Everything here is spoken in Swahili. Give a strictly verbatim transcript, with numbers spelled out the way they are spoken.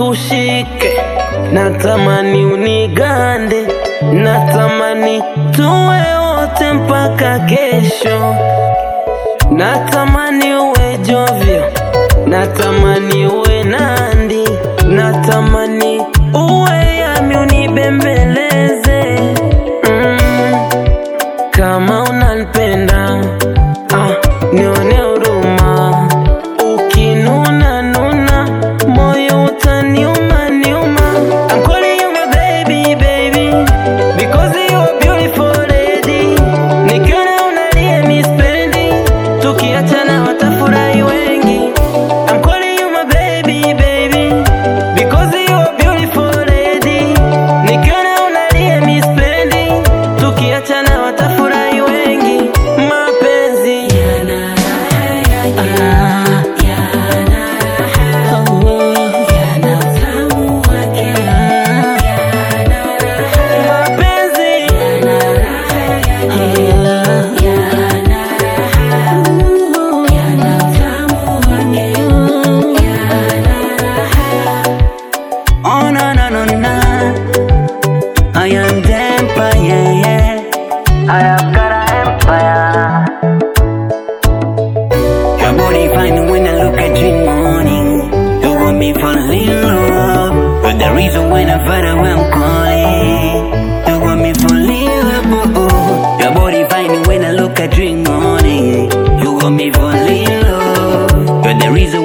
nikushike, natamani unigande, natamani tuwe wote mpaka kesho. Natamani uwe Jovio, natamani uwe Nandi, natamani uwe Yami unibembeleze. mm. Kama unanipenda, ah, nione huruma. Ukinuna nuna, moyo utaniuma niuma. I'm calling you my baby, baby, because you are beautiful lady. Nikiona unalia mispendi, tukiachana watafurahi wengi. I'm calling you my baby, baby, because you are beautiful lady. Nikiona unalia mispendi, tukiachana watafurahi wengi. Mapenzi yana raha, yana raha, yana utamu wake, yana raha. Mapenzi yana raha, yana raha, yana utamu wake, yana raha. Oh no no no no, I am the empire, yeah. I have got an empire. Your body fine when I look at you in the morning. You want me fall in love, but the reason when I find out when I'm calling, you want me fall in love. Oh, oh. Your body fine when I look at you in the morning. You want me fall in love, but the reason